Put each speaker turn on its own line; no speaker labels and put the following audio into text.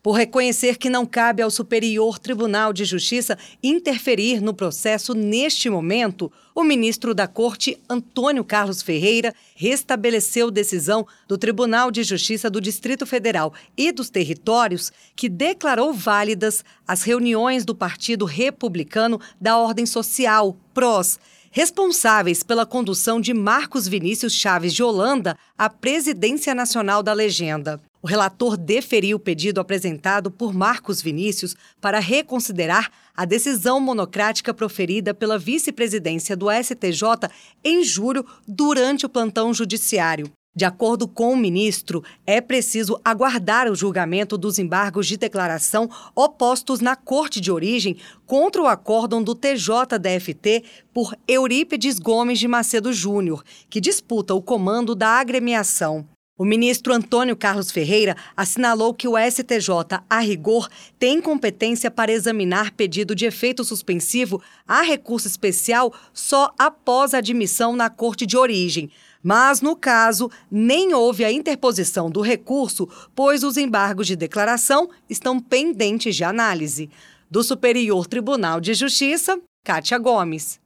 Por reconhecer que não cabe ao Superior Tribunal de Justiça interferir no processo neste momento, o ministro da Corte, Antônio Carlos Ferreira, restabeleceu decisão do Tribunal de Justiça do Distrito Federal e dos Territórios, que declarou válidas as reuniões do Partido Republicano da Ordem Social, PROS, responsáveis pela condução de Marcos Vinícius Chaves de Holanda à presidência nacional da legenda. O relator deferiu o pedido apresentado por Marcos Vinícius para reconsiderar a decisão monocrática proferida pela vice-presidência do STJ em julho durante o plantão judiciário. De acordo com o ministro, é preciso aguardar o julgamento dos embargos de declaração opostos na Corte de Origem contra o acórdão do TJDFT por Eurípides Gomes de Macedo Júnior, que disputa o comando da agremiação. O ministro Antônio Carlos Ferreira assinalou que o STJ, a rigor, tem competência para examinar pedido de efeito suspensivo a recurso especial só após a admissão na Corte de Origem. Mas, no caso, nem houve a interposição do recurso, pois os embargos de declaração estão pendentes de análise. Do Superior Tribunal de Justiça, Kátia Gomes.